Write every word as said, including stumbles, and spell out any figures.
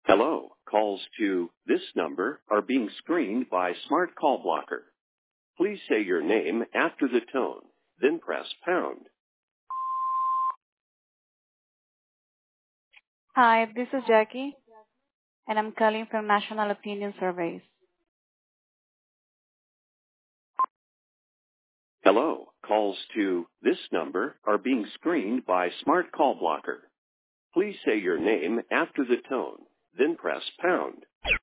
Hello. Calls to this number are being screened by Smart Call Blocker. Please say your name after the tone, then press pound. Hi, this is Jackie, and I'm calling from National Opinion Surveys. Hello. Calls to this number are being screened by Smart Call Blocker. Please say your name after the tone, then press pound.